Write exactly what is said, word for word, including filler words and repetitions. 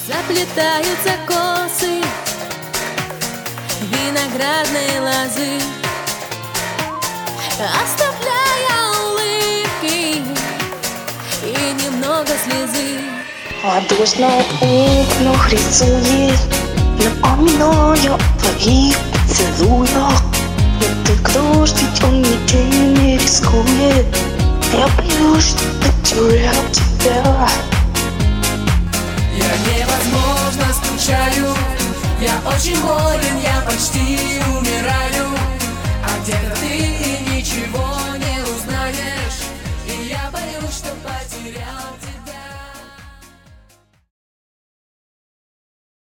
Заплетаются косы виноградной лозы, оставляя улыбки и немного слезы. А дождь на окнах рисует, напоминая о твоих поцелуях. Но ты дождь, он ничем не рискует. Я боюсь, что потерял тебя. Я невозможно скучаю, я очень болен, я почти